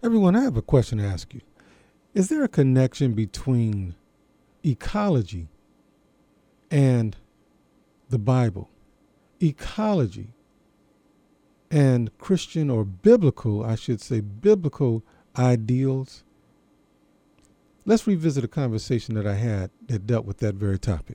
Everyone, I have a question to ask you. Is there a connection between ecology and the Bible? Ecology and Christian or biblical, I should say, biblical ideals? Let's revisit a conversation that I had that dealt with that very topic.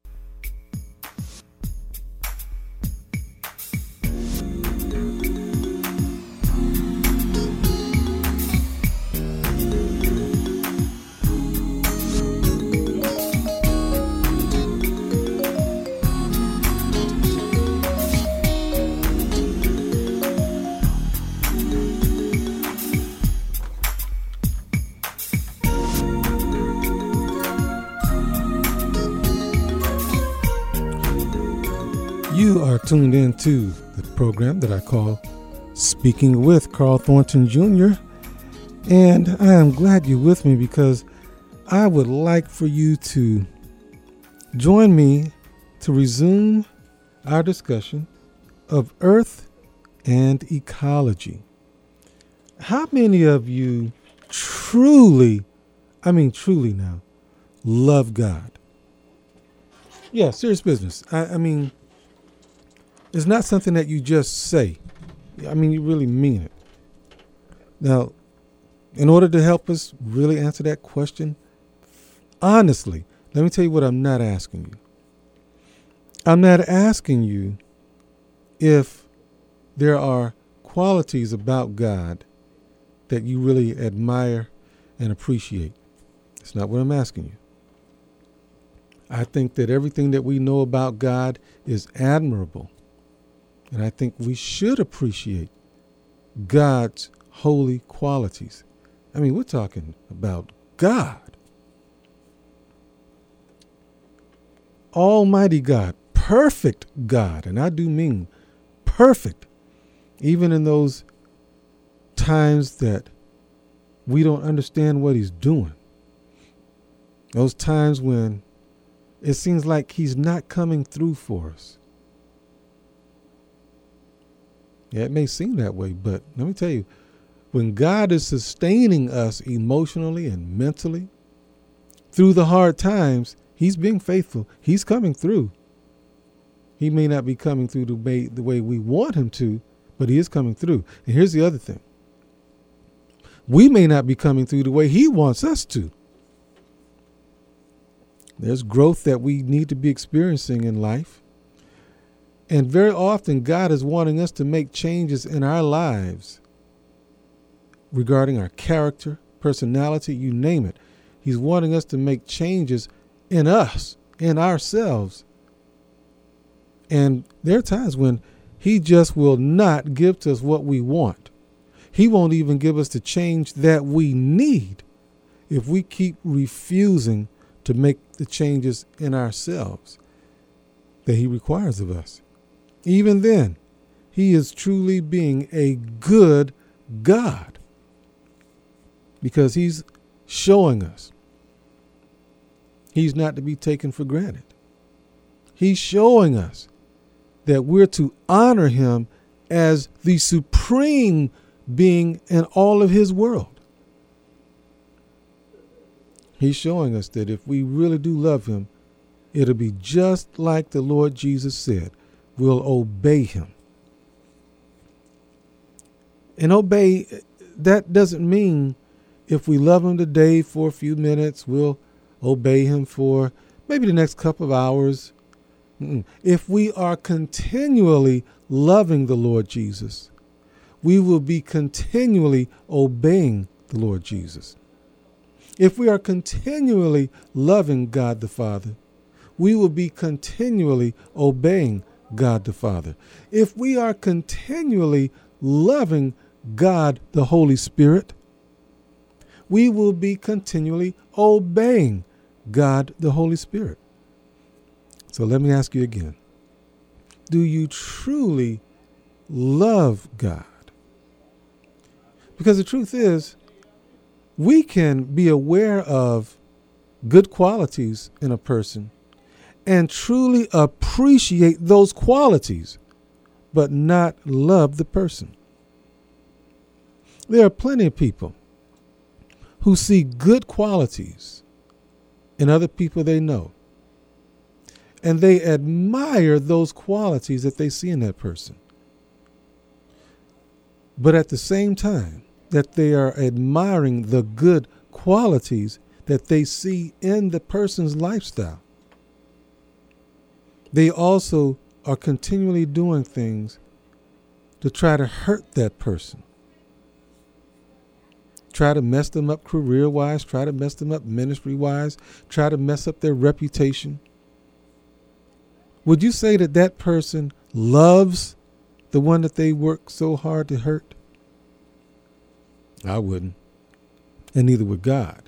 You are tuned in to the program that I call Speaking with Carl Thornton Jr. And I am glad you're with me because I would like for you to join me to resume our discussion of Earth and ecology. How many of you truly now, love God? Yeah, serious business. I mean, it's not something that you just say. I mean, you really mean it. Now, in order to help us really answer that question, honestly, let me tell you what I'm not asking you. I'm not asking you if there are qualities about God that you really admire and appreciate. That's not what I'm asking you. I think that everything that we know about God is admirable. And I think we should appreciate God's holy qualities. I mean, we're talking about God. Almighty God, perfect God. And I do mean perfect. Even in those times that we don't understand what he's doing. Those times when it seems like he's not coming through for us. Yeah, it may seem that way, but let me tell you, when God is sustaining us emotionally and mentally through the hard times, he's being faithful. He's coming through. He may not be coming through the way we want him to, but he is coming through. And here's the other thing. We may not be coming through the way he wants us to. There's growth that we need to be experiencing in life. And very often, God is wanting us to make changes in our lives regarding our character, personality, you name it. He's wanting us to make changes in us, in ourselves. And there are times when he just will not give to us what we want. He won't even give us the change that we need if we keep refusing to make the changes in ourselves that he requires of us. Even then, he is truly being a good God because he's showing us he's not to be taken for granted. He's showing us that we're to honor him as the supreme being in all of his world. He's showing us that if we really do love him, it'll be just like the Lord Jesus said. We'll obey him. And obey, that doesn't mean if we love him today for a few minutes, we'll obey him for maybe the next couple of hours. If we are continually loving the Lord Jesus, we will be continually obeying the Lord Jesus. If we are continually loving God the Father, we will be continually obeying God the Father. If we are continually loving God the Holy Spirit, we will be continually obeying God the Holy Spirit. So let me ask you again. Do you truly love God? Because the truth is, we can be aware of good qualities in a person and truly appreciate those qualities, but not love the person. There are plenty of people who see good qualities in other people they know, and they admire those qualities that they see in that person. But at the same time that they are admiring the good qualities that they see in the person's lifestyle, they also are continually doing things to try to hurt that person. Try to mess them up career-wise, try to mess them up ministry-wise, try to mess up their reputation. Would you say that that person loves the one that they work so hard to hurt? I wouldn't. And neither would God.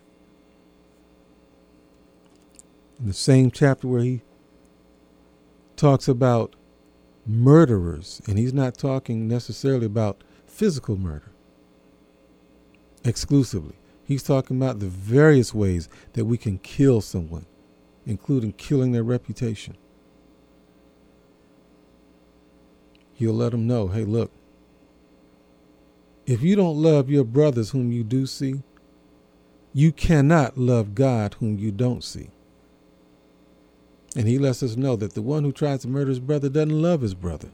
In the same chapter where he talks about murderers, and he's not talking necessarily about physical murder exclusively. He's talking about the various ways that we can kill someone, including killing their reputation. He'll let them know, hey, look, if you don't love your brothers whom you do see, you cannot love God whom you don't see. And he lets us know that the one who tries to murder his brother doesn't love his brother.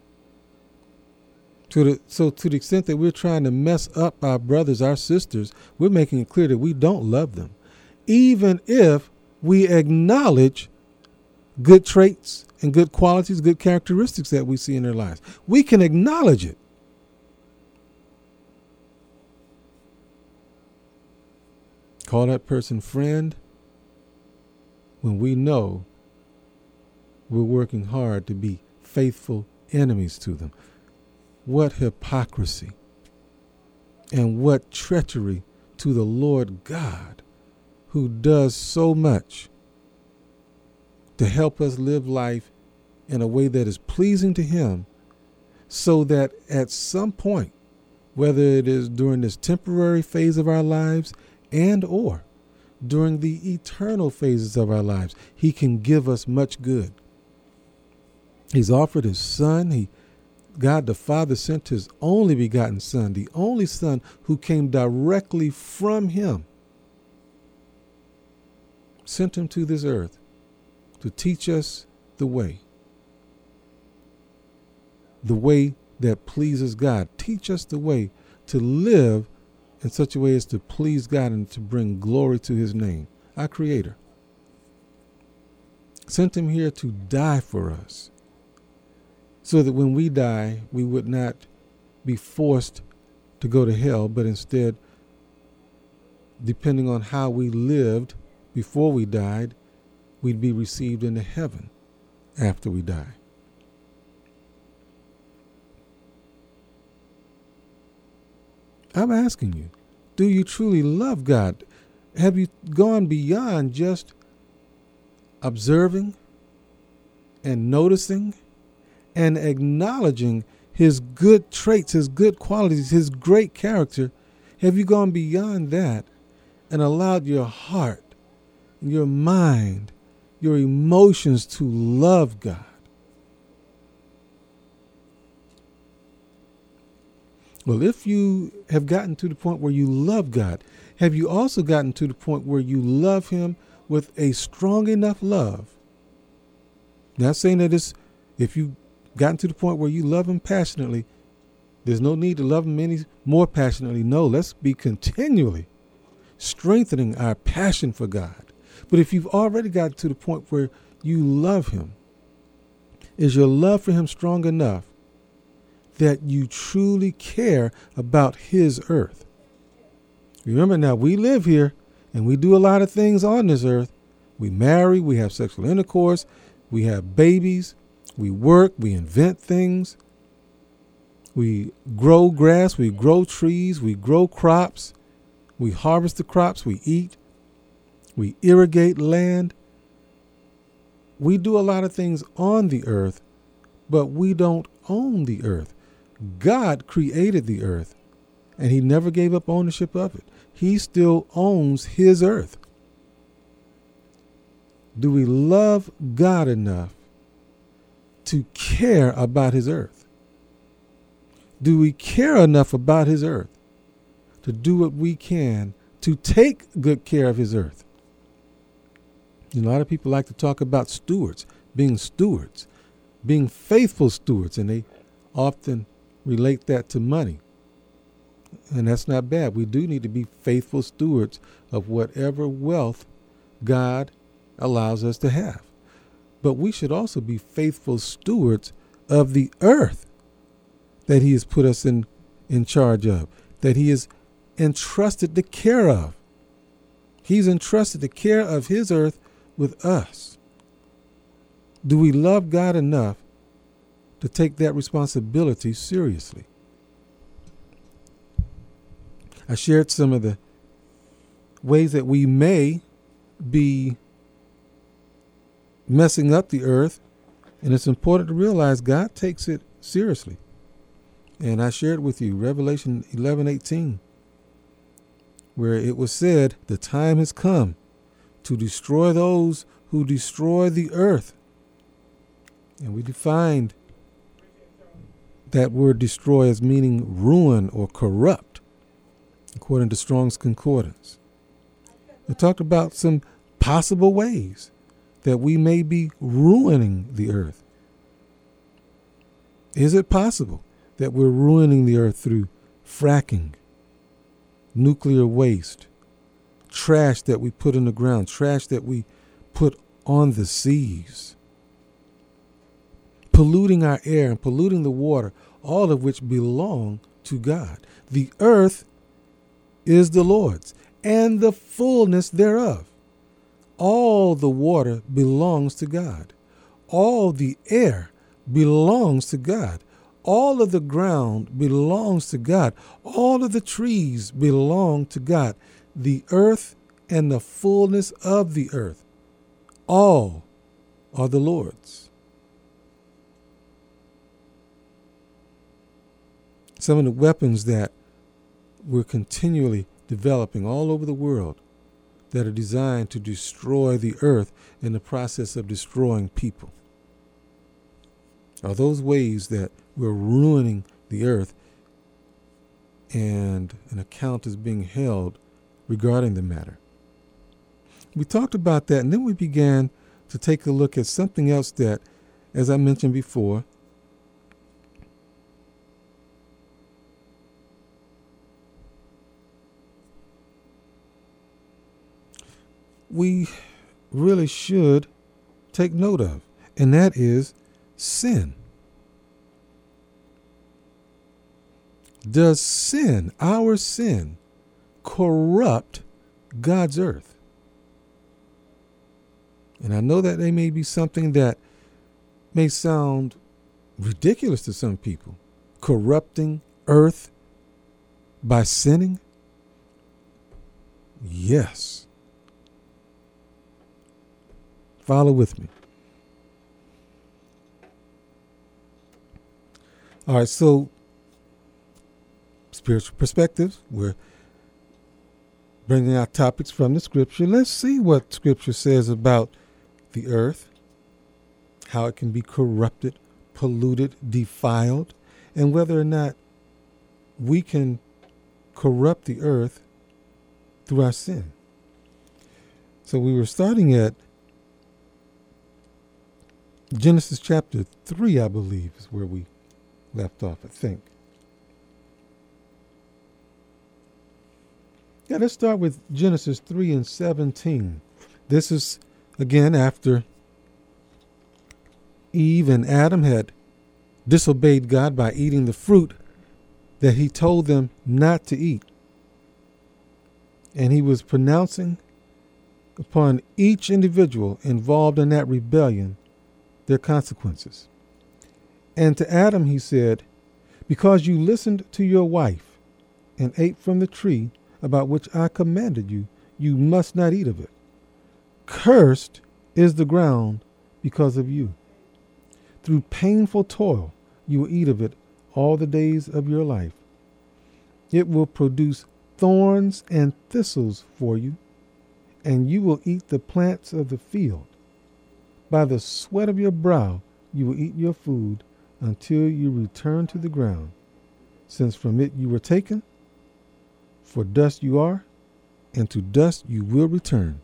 So to the extent that we're trying to mess up our brothers, our sisters, we're making it clear that we don't love them, even if we acknowledge good traits and good qualities, good characteristics that we see in their lives. We can acknowledge it. Call that person friend when we know we're working hard to be faithful enemies to them. What hypocrisy and what treachery to the Lord God, who does so much to help us live life in a way that is pleasing to him, so that at some point, whether it is during this temporary phase of our lives and or during the eternal phases of our lives, he can give us much good. He's offered his son. God the Father sent his only begotten son, the only son who came directly from him, sent him to this earth to teach us the way that pleases God. Teach us the way to live in such a way as to please God and to bring glory to his name, our Creator. Sent him here to die for us, so that when we die, we would not be forced to go to hell, but instead, depending on how we lived before we died, we'd be received into heaven after we die. I'm asking you, do you truly love God? Have you gone beyond just observing and noticing and acknowledging his good traits, his good qualities, his great character? Have you gone beyond that and allowed your heart, your mind, your emotions to love God? Well, if you have gotten to the point where you love God, have you also gotten to the point where you love him with a strong enough love? Not saying that if you've gotten to the point where you love him passionately, there's no need to love him any more passionately. No, let's be continually strengthening our passion for God. But if you've already gotten to the point where you love him, is your love for him strong enough that you truly care about his earth? Remember now, we live here and we do a lot of things on this earth. We marry, we have sexual intercourse, we have babies, we work, we invent things, we grow grass, we grow trees, we grow crops, we harvest the crops, we eat, we irrigate land. We do a lot of things on the earth, but we don't own the earth. God created the earth, and he never gave up ownership of it. He still owns his earth. Do we love God enough to care about his earth? Do we care enough about his earth to do what we can to take good care of his earth. A lot of people like to talk about stewards, being faithful stewards, and they often relate that to money. And that's not bad. We do need to be faithful stewards of whatever wealth God allows us to have. But we should also be faithful stewards of the earth that he has put us in charge of, that he has entrusted the care of. He's entrusted the care of his earth with us. Do we love God enough to take that responsibility seriously? I shared some of the ways that we may be messing up the earth, and it's important to realize God takes it seriously. And I shared with you Revelation 11:18, where it was said, the time has come to destroy those who destroy the earth. And we defined that word destroy as meaning ruin or corrupt, according to Strong's Concordance. We talked about some possible ways that we may be ruining the earth. Is it possible that we're ruining the earth through fracking, nuclear waste, trash that we put in the ground, trash that we put on the seas, polluting our air and polluting the water, all of which belong to God? The earth is the Lord's, and the fullness thereof. All the water belongs to God. All the air belongs to God. All of the ground belongs to God. All of the trees belong to God. The earth and the fullness of the earth, all are the Lord's. Some of the weapons that we're continually developing all over the world that are designed to destroy the earth in the process of destroying people are those ways that we're ruining the earth, and an account is being held regarding the matter. We talked about that, and then we began to take a look at something else that, as I mentioned before, we really should take note of, and that is sin. Does sin, our sin, corrupt God's earth? And I know that they may be something that may sound ridiculous to some people. Corrupting earth by sinning? Yes. Follow with me. All right, so spiritual perspectives. We're bringing out topics from the scripture. Let's see what scripture says about the earth, how it can be corrupted, polluted, defiled, and whether or not we can corrupt the earth through our sin. So we were starting at Genesis chapter 3, I believe, is where we left off, I think. Yeah, let's start with Genesis 3:17. This is, again, after Eve and Adam had disobeyed God by eating the fruit that he told them not to eat. And he was pronouncing upon each individual involved in that rebellion their consequences. And to Adam he said, because you listened to your wife and ate from the tree about which I commanded you, you must not eat of it. Cursed is the ground because of you. Through painful toil you will eat of it all the days of your life. It will produce thorns and thistles for you, and you will eat the plants of the field. By the sweat of your brow you will eat your food until you return to the ground, since from it you were taken, For dust you are, and to dust you will return.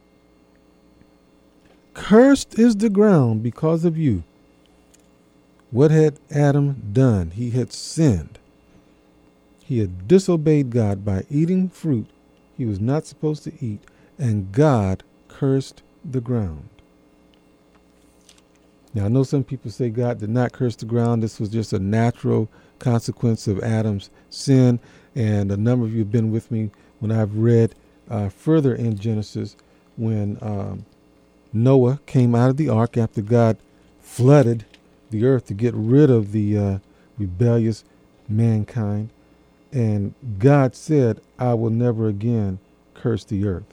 Cursed is the ground because of you. What had Adam done? He had sinned. He had disobeyed God by eating fruit he was not supposed to eat, and God cursed the ground. Now, I know some people say God did not curse the ground. This was just a natural consequence of Adam's sin. And a number of you have been with me when I've read further in Genesis when Noah came out of the ark after God flooded the earth to get rid of the rebellious mankind. And God said, I will never again curse the earth.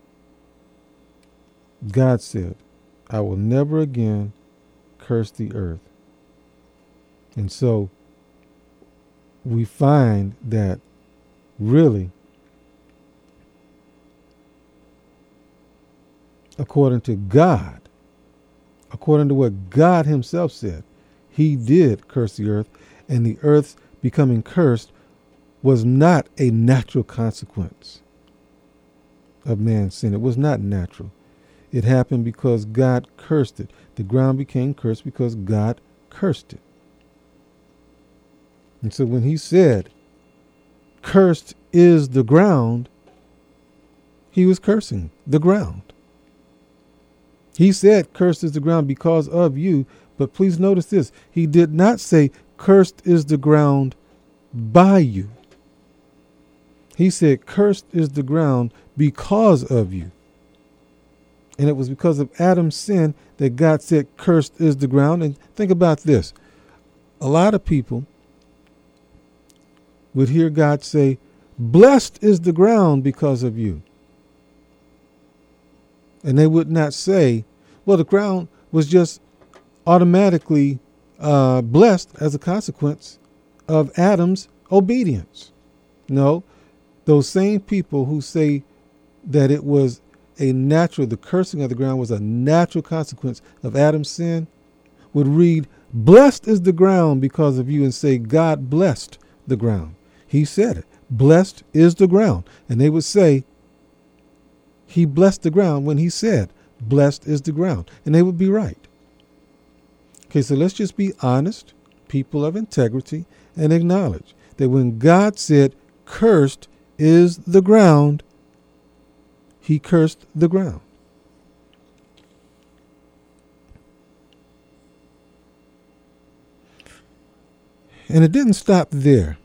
God said, I will never again curse the earth. And so we find that really, according to God, according to what God himself said, he did curse the earth, and the earth becoming cursed was not a natural consequence of man's sin. It was not natural. It happened because God cursed it. The ground became cursed because God cursed it. And so when he said, cursed is the ground, he was cursing the ground. He said, cursed is the ground because of you. But please notice this. He did not say, cursed is the ground by you. He said, cursed is the ground because of you. And it was because of Adam's sin that God said, cursed is the ground. And think about this. A lot of people would hear God say, blessed is the ground because of you. And they would not say, well, the ground was just automatically blessed as a consequence of Adam's obedience. No, those same people who say that it was the cursing of the ground was a natural consequence of Adam's sin, would read, blessed is the ground because of you, and say, God blessed the ground. He said it. Blessed is the ground. And they would say, he blessed the ground when he said, blessed is the ground. And they would be right. Okay, so let's just be honest, people of integrity, and acknowledge that when God said, cursed is the ground, he cursed the ground. And it didn't stop there.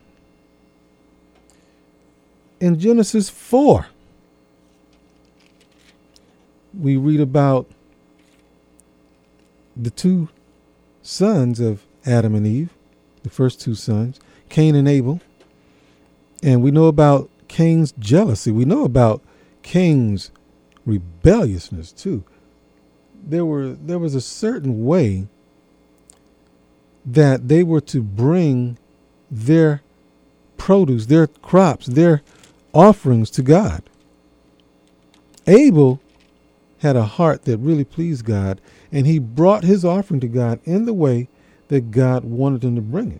In Genesis 4, we read about the two sons of Adam and Eve, the first two sons, Cain and Abel. And we know about Cain's jealousy. We know about Cain's rebelliousness too. There was a certain way that they were to bring their produce, their crops, their offerings to God. Abel had a heart that really pleased God, and he brought his offering to God in the way that God wanted him to bring it.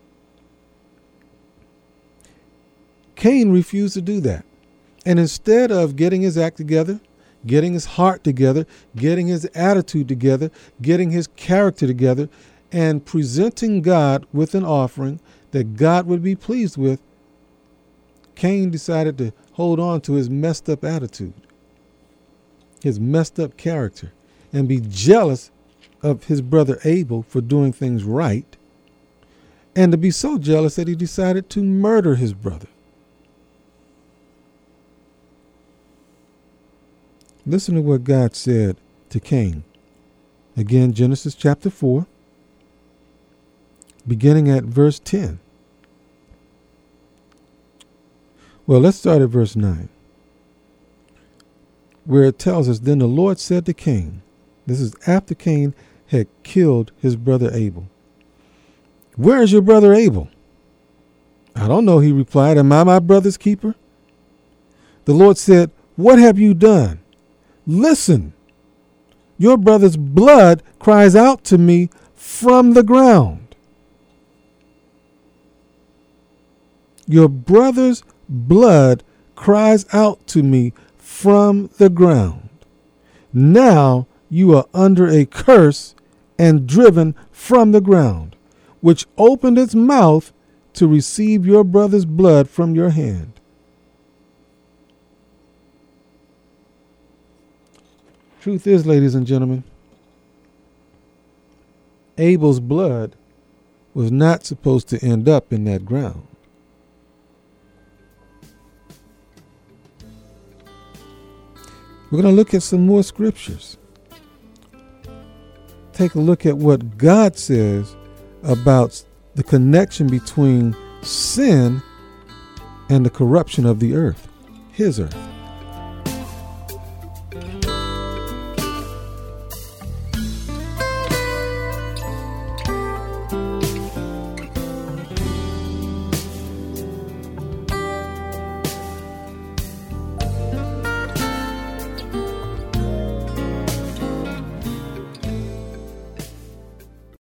Cain refused to do that. And instead of getting his act together, getting his heart together, getting his attitude together, getting his character together, and presenting God with an offering that God would be pleased with, Cain decided to hold on to his messed up attitude, his messed up character, and be jealous of his brother Abel for doing things right, and to be so jealous that he decided to murder his brother. Listen to what God said to Cain. Again, Genesis chapter 4, beginning at verse 10. Well, let's start at verse 9, where it tells us, then the Lord said to Cain, this is after Cain had killed his brother Abel, where is your brother Abel? I don't know, he replied. Am I my brother's keeper? The Lord said, what have you done? Listen, your brother's blood cries out to me from the ground. Your brother's blood cries out to me from the ground. Now you are under a curse and driven from the ground, which opened its mouth to receive your brother's blood from your hand. Truth is, ladies and gentlemen, Abel's blood was not supposed to end up in that ground. We're going to look at some more scriptures. Take a look at what God says about the connection between sin and the corruption of the earth, his earth.